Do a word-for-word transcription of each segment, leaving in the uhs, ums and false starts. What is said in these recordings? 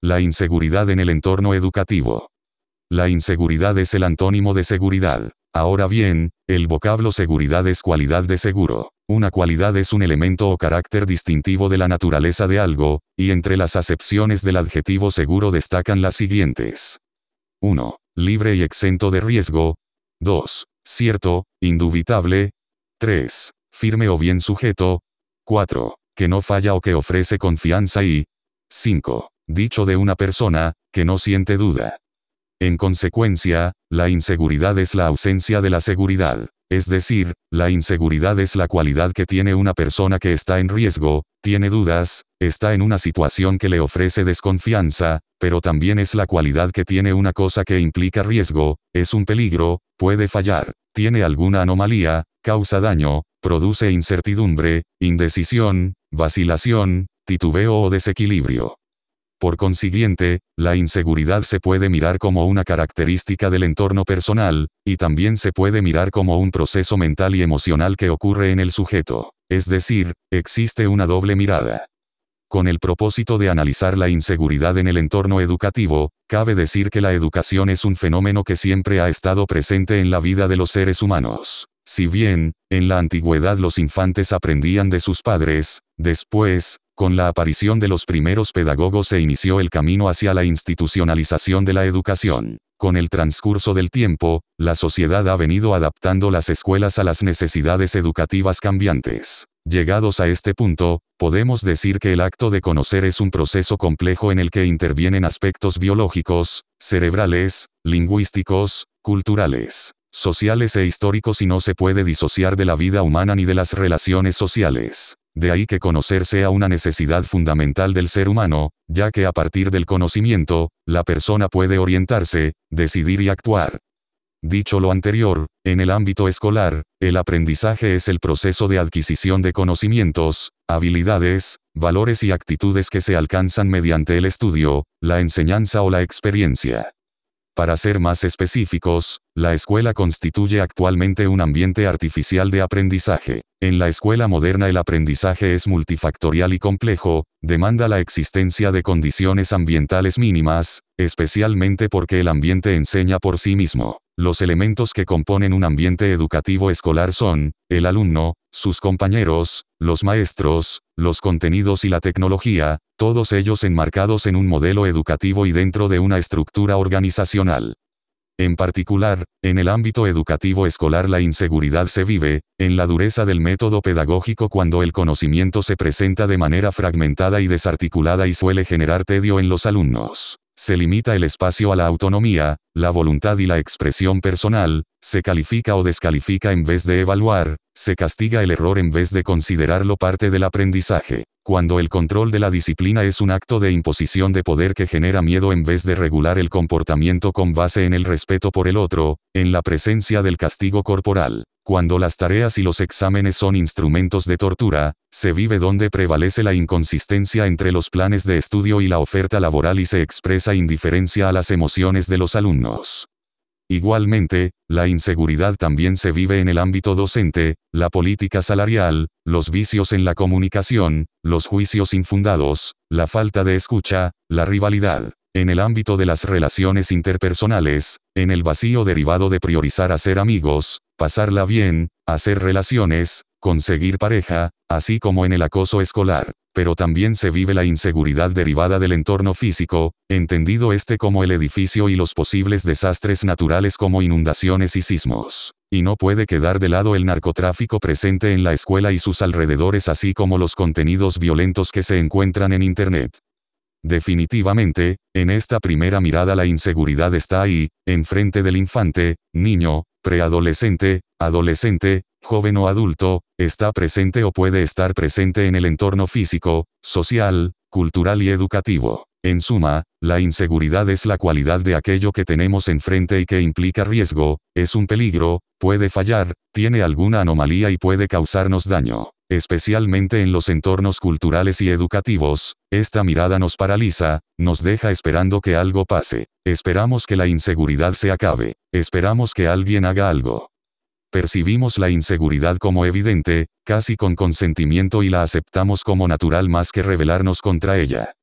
la inseguridad en el entorno educativo. La inseguridad es el antónimo de seguridad. Ahora bien, el vocablo seguridad es cualidad de seguro. Una cualidad es un elemento o carácter distintivo de la naturaleza de algo, y entre las acepciones del adjetivo seguro destacan las siguientes. uno. Libre y exento de riesgo. dos. Cierto, indubitable. tres. Firme o bien sujeto. cuatro. Que no falla o que ofrece confianza y cinco. Dicho de una persona, que no siente duda. En consecuencia, la inseguridad es la ausencia de la seguridad. Es decir, la inseguridad es la cualidad que tiene una persona que está en riesgo, tiene dudas, está en una situación que le ofrece desconfianza, pero también es la cualidad que tiene una cosa que implica riesgo, es un peligro, puede fallar, tiene alguna anomalía, causa daño, produce incertidumbre, indecisión, vacilación, titubeo o desequilibrio. Por consiguiente, la inseguridad se puede mirar como una característica del entorno personal, y también se puede mirar como un proceso mental y emocional que ocurre en el sujeto. Es decir, existe una doble mirada. Con el propósito de analizar la inseguridad en el entorno educativo, cabe decir que la educación es un fenómeno que siempre ha estado presente en la vida de los seres humanos. Si bien, en la antigüedad los infantes aprendían de sus padres, después, con la aparición de los primeros pedagogos se inició el camino hacia la institucionalización de la educación. Con el transcurso del tiempo, la sociedad ha venido adaptando las escuelas a las necesidades educativas cambiantes. Llegados a este punto, podemos decir que el acto de conocer es un proceso complejo en el que intervienen aspectos biológicos, cerebrales, lingüísticos, culturales, sociales e históricos y no se puede disociar de la vida humana ni de las relaciones sociales. De ahí que conocer sea una necesidad fundamental del ser humano, ya que a partir del conocimiento, la persona puede orientarse, decidir y actuar. Dicho lo anterior, en el ámbito escolar, el aprendizaje es el proceso de adquisición de conocimientos, habilidades, valores y actitudes que se alcanzan mediante el estudio, la enseñanza o la experiencia. Para ser más específicos, la escuela constituye actualmente un ambiente artificial de aprendizaje. En la escuela moderna el aprendizaje es multifactorial y complejo, demanda la existencia de condiciones ambientales mínimas, especialmente porque el ambiente enseña por sí mismo. Los elementos que componen un ambiente educativo escolar son, el alumno, sus compañeros, los maestros, los contenidos y la tecnología, todos ellos enmarcados en un modelo educativo y dentro de una estructura organizacional. En particular, en el ámbito educativo escolar la inseguridad se vive, en la dureza del método pedagógico cuando el conocimiento se presenta de manera fragmentada y desarticulada y suele generar tedio en los alumnos. Se limita el espacio a la autonomía, la voluntad y la expresión personal, se califica o descalifica en vez de evaluar, se castiga el error en vez de considerarlo parte del aprendizaje. Cuando el control de la disciplina es un acto de imposición de poder que genera miedo en vez de regular el comportamiento con base en el respeto por el otro, en la presencia del castigo corporal. Cuando las tareas y los exámenes son instrumentos de tortura, se vive donde prevalece la inconsistencia entre los planes de estudio y la oferta laboral y se expresa indiferencia a las emociones de los alumnos. Igualmente, la inseguridad también se vive en el ámbito docente, la política salarial, los vicios en la comunicación, los juicios infundados, la falta de escucha, la rivalidad. En el ámbito de las relaciones interpersonales, en el vacío derivado de priorizar hacer amigos, pasarla bien, hacer relaciones, conseguir pareja, así como en el acoso escolar. Pero también se vive la inseguridad derivada del entorno físico, entendido este como el edificio y los posibles desastres naturales como inundaciones y sismos. Y no puede quedar de lado el narcotráfico presente en la escuela y sus alrededores así como los contenidos violentos que se encuentran en Internet. Definitivamente, en esta primera mirada la inseguridad está ahí, enfrente del infante, niño, preadolescente, adolescente, joven o adulto, está presente o puede estar presente en el entorno físico, social, cultural y educativo. En suma, la inseguridad es la cualidad de aquello que tenemos enfrente y que implica riesgo, es un peligro, puede fallar, tiene alguna anomalía y puede causarnos daño. Especialmente en los entornos culturales y educativos, esta mirada nos paraliza, nos deja esperando que algo pase. Esperamos que la inseguridad se acabe. Esperamos que alguien haga algo. Percibimos la inseguridad como evidente, casi con consentimiento y la aceptamos como natural más que rebelarnos contra ella.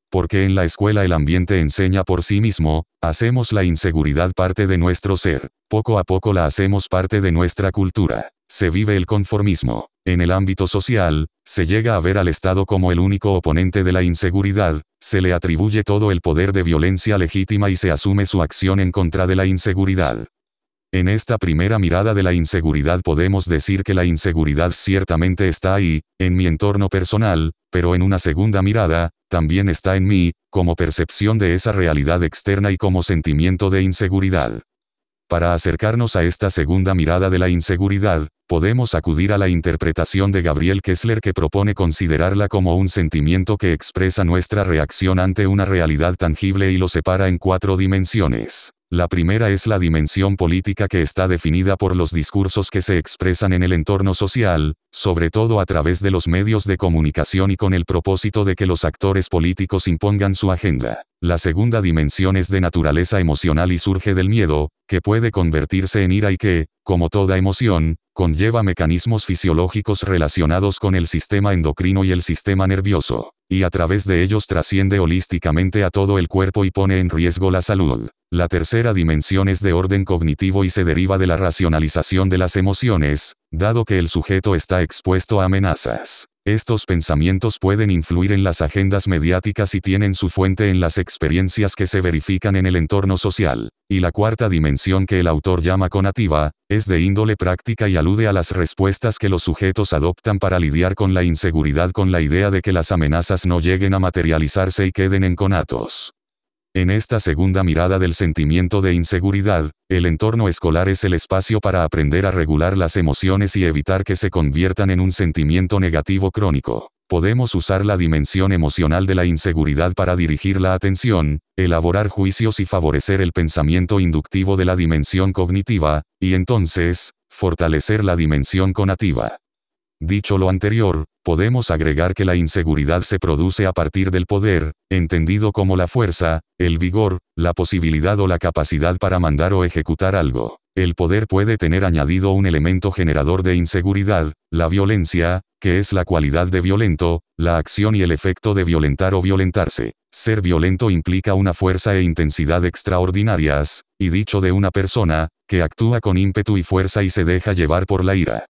Porque en la escuela el ambiente enseña por sí mismo, hacemos la inseguridad parte de nuestro ser, poco a poco la hacemos parte de nuestra cultura. Se vive el conformismo. En el ámbito social, se llega a ver al Estado como el único oponente de la inseguridad, se le atribuye todo el poder de violencia legítima y se asume su acción en contra de la inseguridad. En esta primera mirada de la inseguridad podemos decir que la inseguridad ciertamente está ahí, en mi entorno personal, pero en una segunda mirada, también está en mí, como percepción de esa realidad externa y como sentimiento de inseguridad. Para acercarnos a esta segunda mirada de la inseguridad, podemos acudir a la interpretación de Gabriel Kessler que propone considerarla como un sentimiento que expresa nuestra reacción ante una realidad tangible y lo separa en cuatro dimensiones. La primera es la dimensión política que está definida por los discursos que se expresan en el entorno social, sobre todo a través de los medios de comunicación y con el propósito de que los actores políticos impongan su agenda. La segunda dimensión es de naturaleza emocional y surge del miedo, que puede convertirse en ira y que, como toda emoción, conlleva mecanismos fisiológicos relacionados con el sistema endocrino y el sistema nervioso, y a través de ellos trasciende holísticamente a todo el cuerpo y pone en riesgo la salud. La tercera dimensión es de orden cognitivo y se deriva de la racionalización de las emociones, dado que el sujeto está expuesto a amenazas. Estos pensamientos pueden influir en las agendas mediáticas y tienen su fuente en las experiencias que se verifican en el entorno social. Y la cuarta dimensión que el autor llama conativa, es de índole práctica y alude a las respuestas que los sujetos adoptan para lidiar con la inseguridad con la idea de que las amenazas no lleguen a materializarse y queden en conatos. En esta segunda mirada del sentimiento de inseguridad, el entorno escolar es el espacio para aprender a regular las emociones y evitar que se conviertan en un sentimiento negativo crónico. Podemos usar la dimensión emocional de la inseguridad para dirigir la atención, elaborar juicios y favorecer el pensamiento inductivo de la dimensión cognitiva, y entonces, fortalecer la dimensión conativa. Dicho lo anterior, podemos agregar que la inseguridad se produce a partir del poder, entendido como la fuerza, el vigor, la posibilidad o la capacidad para mandar o ejecutar algo. El poder puede tener añadido un elemento generador de inseguridad, la violencia, que es la cualidad de violento, la acción y el efecto de violentar o violentarse. Ser violento implica una fuerza e intensidad extraordinarias, y dicho de una persona, que actúa con ímpetu y fuerza y se deja llevar por la ira.